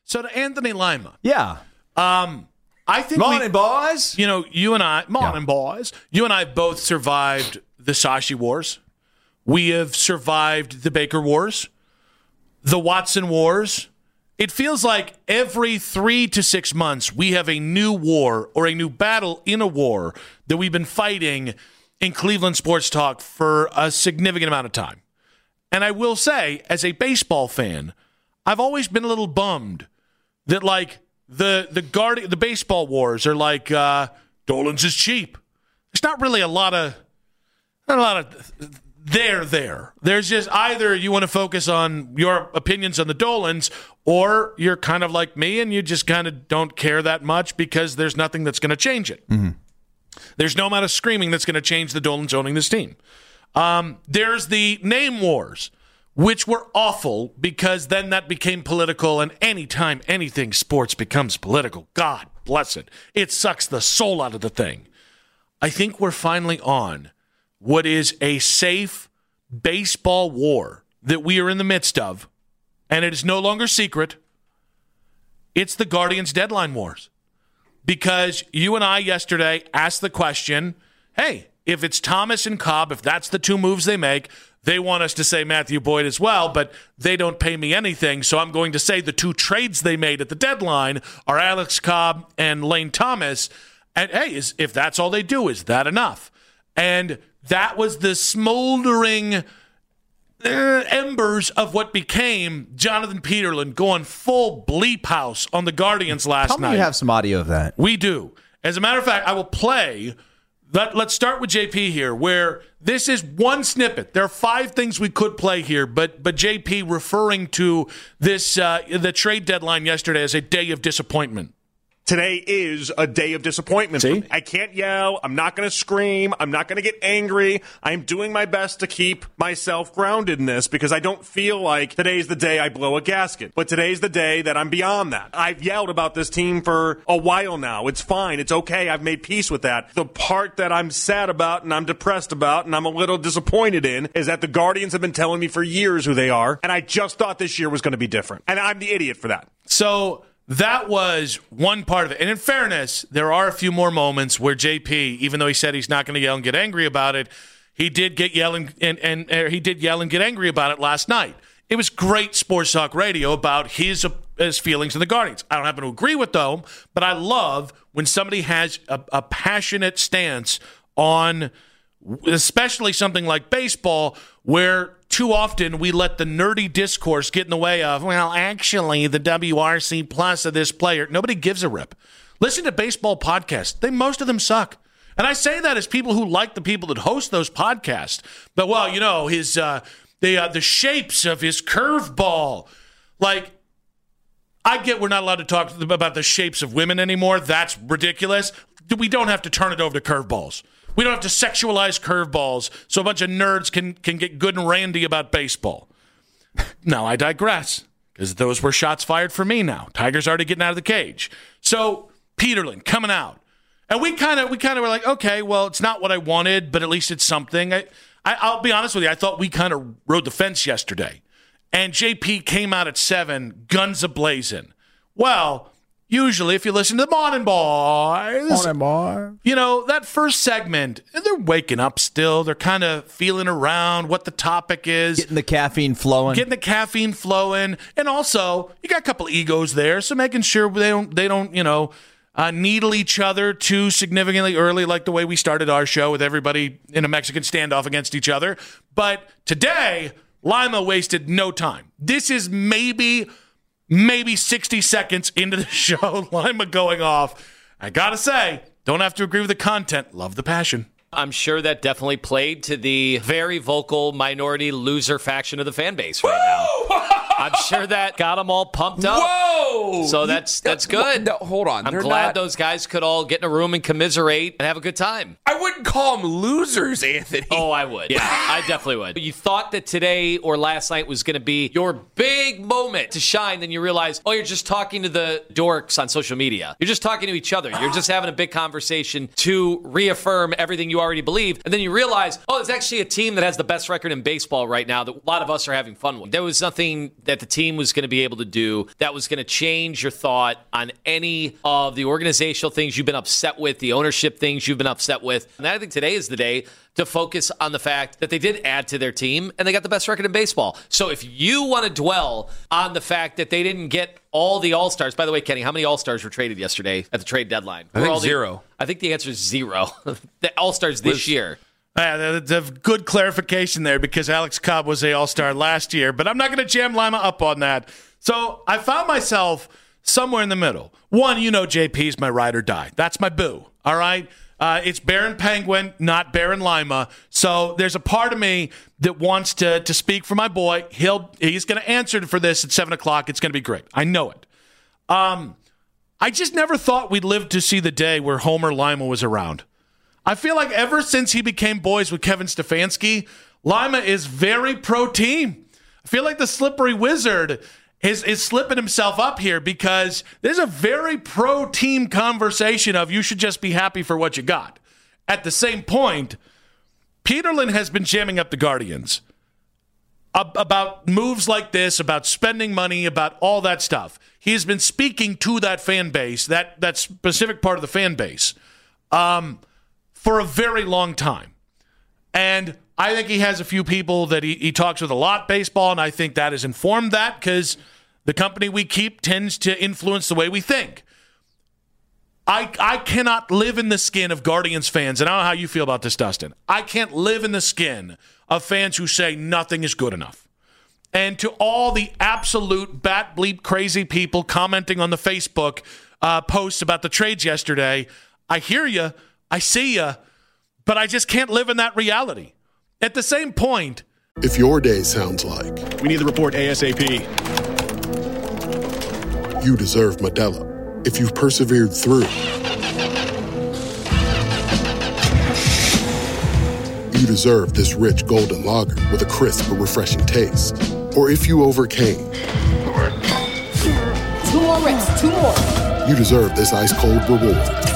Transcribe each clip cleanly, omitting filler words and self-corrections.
So to Anthony Lima. Yeah. I think morning, boys. You and I, boys. You and I both survived the Sashi Wars. We have survived the Baker Wars, the Watson Wars. It feels like every 3 to 6 months we have a new war or a new battle in a war that we've been fighting in Cleveland Sports Talk for a significant amount of time. And I will say, as a baseball fan, I've always been a little bummed that the baseball wars are like Dolan's is cheap. There's not really a lot of there. There's just either you want to focus on your opinions on the Dolans, or you're kind of like me and you just kind of don't care that much because there's nothing that's going to change it. Mm-hmm. There's no amount of screaming that's going to change the Dolans owning this team. There's the name wars, which were awful because then that became political, and anytime anything sports becomes political, God bless it, it sucks the soul out of the thing. I think we're finally on what is a safe baseball war that we are in the midst of, and it is no longer secret. It's the Guardians deadline wars. Because you and I yesterday asked the question, hey, if it's Thomas and Cobb, if that's the two moves they make, they want us to say Matthew Boyd as well, but they don't pay me anything, so I'm going to say the two trades they made at the deadline are Alex Cobb and Lane Thomas. And hey, if that's all they do, is that enough? And that was the smoldering embers of what became Jonathan Peterlin going full bleep house on the Guardians last night. Tell me you have some audio of that. We do. As a matter of fact, I will play. Let's start with JP here, where this is one snippet. There are 5 things we could play here, but JP referring to this the trade deadline yesterday as a day of disappointment. Today is a day of disappointment. See? I can't yell. I'm not going to scream. I'm not going to get angry. I'm doing my best to keep myself grounded in this because I don't feel like today's the day I blow a gasket. But today's the day that I'm beyond that. I've yelled about this team for a while now. It's fine. It's okay. I've made peace with that. The part that I'm sad about and I'm depressed about and I'm a little disappointed in is that the Guardians have been telling me for years who they are, and I just thought this year was going to be different. And I'm the idiot for that. So that was one part of it. And in fairness, there are a few more moments where JP, even though he said he's not going to yell and get angry about it, he did get yelling and he did yell and get angry about it last night. It was great sports talk radio about his feelings of the Guardians. I don't happen to agree with them, but I love when somebody has a passionate stance on especially something like baseball, where too often we let the nerdy discourse get in the way of, well, actually, the WRC plus of this player. Nobody gives a rip. Listen to baseball podcasts. Most of them suck. And I say that as people who like the people that host those podcasts. But, well, his the shapes of his curveball. Like, I get we're not allowed to talk about the shapes of women anymore. That's ridiculous. We don't have to turn it over to curveballs. We don't have to sexualize curveballs so a bunch of nerds can get good and randy about baseball. Now I digress, because those were shots fired for me now. Tiger's already getting out of the cage. So Peterlin coming out. And we kind of were like, okay, well, it's not what I wanted, but at least it's something. I'll be honest with you. I thought we kind of rode the fence yesterday. And JP came out at 7, guns a-blazing. Well, usually, if you listen to the Morning Boys, that first segment, they're waking up still. They're kind of feeling around what the topic is. Getting the caffeine flowing. And also, you got a couple egos there, so making sure they don't needle each other too significantly early, like the way we started our show with everybody in a Mexican standoff against each other. But today, Lima wasted no time. This is maybe 60 seconds into the show, Lima going off. I got to say, don't have to agree with the content. Love the passion. I'm sure that definitely played to the very vocal minority loser faction of the fan base right now. I'm sure that got them all pumped up. Whoa! So that's good. No, hold on. I'm glad those guys could all get in a room and commiserate and have a good time. I wouldn't call them losers, Anthony. Oh, I would. Yeah, I definitely would. You thought that today or last night was going to be your big moment to shine, then you realize, you're just talking to the dorks on social media. You're just talking to each other. You're just having a big conversation to reaffirm everything you already believe. And then you realize, it's actually a team that has the best record in baseball right now that a lot of us are having fun with. There was nothing that the team was going to be able to do that was going to change change your thought on any of the organizational things you've been upset with, the ownership things you've been upset with. And I think today is the day to focus on the fact that they did add to their team and they got the best record in baseball. So if you want to dwell on the fact that they didn't get all the All-Stars, by the way, Kenny, how many All-Stars were traded yesterday at the trade deadline? I think zero. I think the answer is zero. The All-Stars this year. That's a good clarification there because Alex Cobb was a All-Star last year, but I'm not going to jam Lima up on that. So I found myself somewhere in the middle. One, JP's my ride or die. That's my boo, all right? It's Baron Penguin, not Baron Lima. So there's a part of me that wants to speak for my boy. He's going to answer for this at 7 o'clock. It's going to be great. I know it. I just never thought we'd live to see the day where Homer Lima was around. I feel like ever since he became boys with Kevin Stefanski, Lima is very pro-team. I feel like the slippery wizard is slipping himself up here because there's a very pro-team conversation of you should just be happy for what you got. At the same point, Peterlin has been jamming up the Guardians about moves like this, about spending money, about all that stuff. He has been speaking to that fan base, that specific part of the fan base, for a very long time. And I think he has a few people that he talks with a lot baseball, and I think that has informed that because the company we keep tends to influence the way we think. I cannot live in the skin of Guardians fans, and I don't know how you feel about this, Dustin. I can't live in the skin of fans who say nothing is good enough. And to all the absolute bat bleep crazy people commenting on the Facebook posts about the trades yesterday, I hear you, I see you, but I just can't live in that reality. At the same point, if your day sounds like we need the report ASAP, you deserve Modelo. If you've persevered through, you deserve this rich golden lager with a crisp but refreshing taste. Or if you overcame, 2 more reps, 2 more. You deserve this ice cold reward.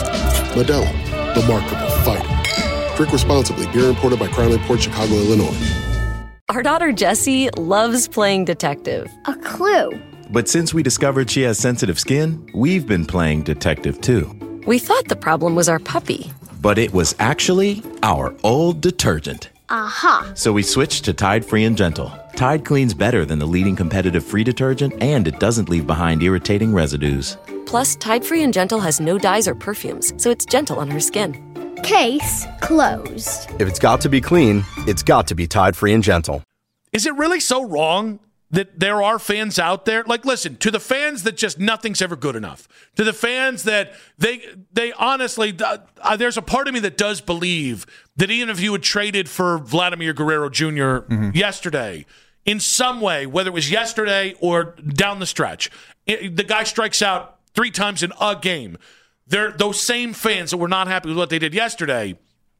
Modelo, the Markable Fighter. Drink responsibly. Beer imported by Crown Port Chicago, Illinois. Our daughter Jessie loves playing detective. A clue. But since we discovered she has sensitive skin, we've been playing detective too. We thought the problem was our puppy. But it was actually our old detergent. Aha. So we switched to Tide Free and Gentle. Tide cleans better than the leading competitive free detergent, and it doesn't leave behind irritating residues. Plus, Tide Free and Gentle has no dyes or perfumes, so it's gentle on her skin. Case closed. If it's got to be clean, it's got to be Tide Free and Gentle. Is it really so wrong that there are fans out there? Like, listen, to the fans that just nothing's ever good enough, to the fans that they honestly, there's a part of me that does believe that even if you had traded for Vladimir Guerrero Jr. Yesterday, in some way, whether it was yesterday or down the stretch, the guy strikes out 3 times in a game. Those same fans that were not happy with what they did yesterday,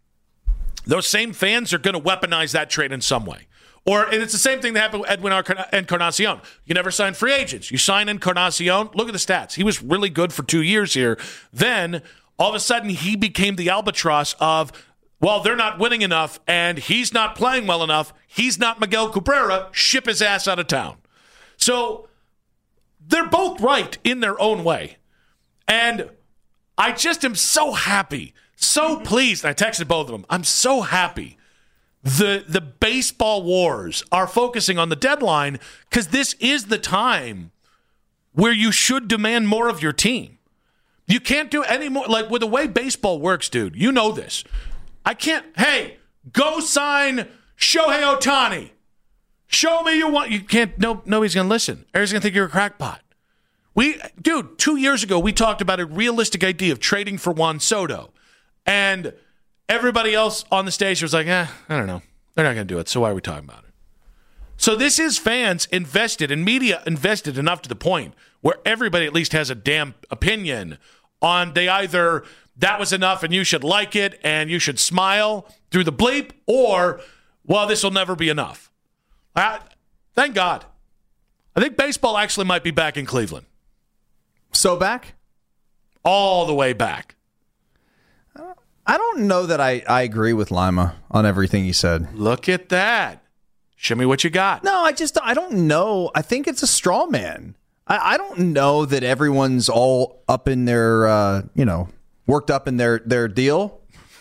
those same fans are going to weaponize that trade in some way. And it's the same thing that happened with Edwin Encarnacion. You never sign free agents. You sign Encarnacion. Look at the stats. He was really good for 2 years here. Then, all of a sudden, he became the albatross of, well, they're not winning enough, and he's not playing well enough. He's not Miguel Cabrera. Ship his ass out of town. So, they're both right in their own way. And I just am so happy, so pleased. I texted both of them. I'm so happy. The baseball wars are focusing on the deadline because this is the time where you should demand more of your team. You can't do any more. Like, with the way baseball works, dude, you know this. I can't, hey, go sign Shohei Ohtani. Show me you want. You can't, nobody's going to listen. Everybody's going to think you're a crackpot. Dude, 2 years ago, we talked about a realistic idea of trading for Juan Soto. And everybody else on the station was like, I don't know. They're not going to do it, so why are we talking about it? So this is fans invested and media invested enough to the point where everybody at least has a damn opinion on they either that was enough and you should like it and you should smile through the bleep, or, well, this will never be enough. Thank God. I think baseball actually might be back in Cleveland. So back? All the way back. I don't know that I agree with Lima on everything he said. Look at that. Show me what you got. No, I don't know. I think it's a straw man. I don't know that everyone's all up in their, worked up in their deal.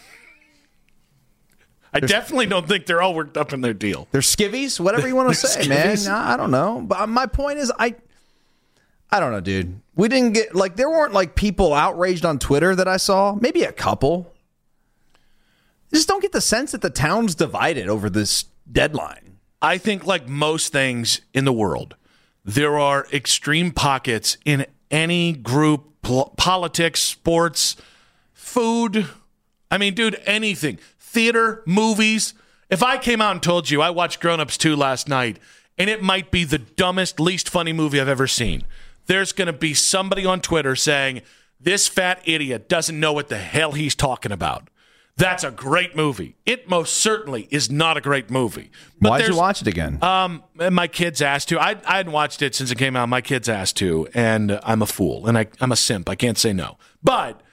I definitely don't think they're all worked up in their deal. They're skivvies, whatever you want to say, man. I don't know. But my point is, I don't know, dude. We didn't get, there weren't, people outraged on Twitter that I saw. Maybe a couple. I just don't get the sense that the town's divided over this deadline. I think, like most things in the world, there are extreme pockets in any group, politics, sports, food. I mean, dude, anything. Theater, movies. If I came out and told you I watched Grown Ups 2 last night, and it might be the dumbest, least funny movie I've ever seen, there's going to be somebody on Twitter saying, this fat idiot doesn't know what the hell he's talking about. That's a great movie. It most certainly is not a great movie. But why'd you watch it again? My kids asked to. I hadn't watched it since it came out. My kids asked to, and I'm a fool, and I'm a simp. I can't say no. But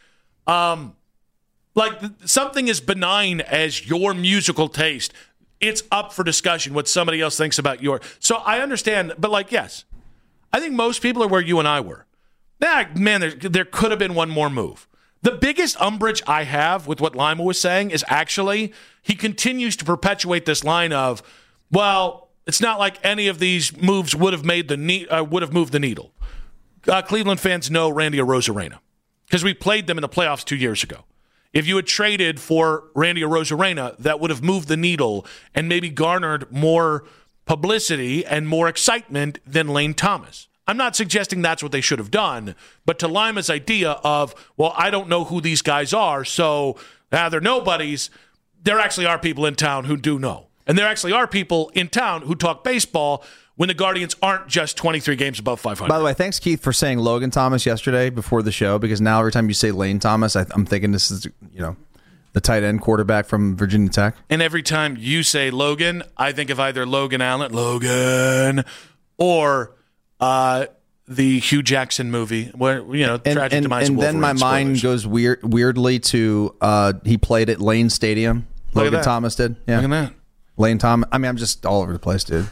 something as benign as your musical taste, it's up for discussion what somebody else thinks about your. So I understand, but yes, I think most people are where you and I were. Man, there could have been one more move. The biggest umbrage I have with what Lima was saying is actually he continues to perpetuate this line of, well, it's not like any of these moves would have moved the needle. Cleveland fans know Randy Arozarena because we played them in the playoffs 2 years ago. If you had traded for Randy Arozarena, that would have moved the needle and maybe garnered more publicity and more excitement than Lane Thomas. I'm not suggesting that's what they should have done, but to Lima's idea of, well, I don't know who these guys are, so they're nobodies, there actually are people in town who do know. And there actually are people in town who talk baseball when the Guardians aren't just 23 games above 500. By the way, thanks, Keith, for saying Logan Thomas yesterday before the show, because now every time you say Lane Thomas, I'm thinking this is, the tight end quarterback from Virginia Tech. And every time you say Logan, I think of either Logan Allen, or the Hugh Jackson movie, where tragic demise. And then my mind goes weirdly to he played at Lane Stadium. Logan Thomas did. Yeah, look at that. Lane Thomas. I mean, I'm just all over the place, dude.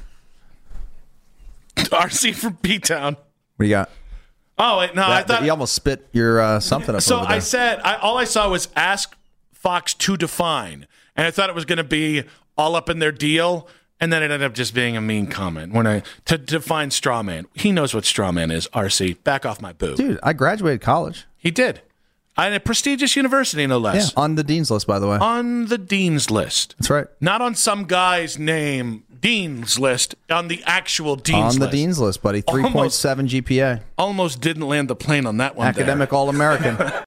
RC from B-Town. What do you got? Oh wait, no, I thought you almost spit your something up. So over there. I said all I saw was ask Fox to define, and I thought it was going to be all up in their deal. And then it ended up just being a mean comment to define straw man. He knows what straw man is, RC. Back off my boob. Dude, I graduated college. He did. At a prestigious university, no less. Yeah, on the dean's list, by the way. On the dean's list. That's right. Not on some guy's name, dean's list, on the actual dean's list. On the dean's list, buddy. 3.7 GPA. Almost didn't land the plane on that one. Academic All-American.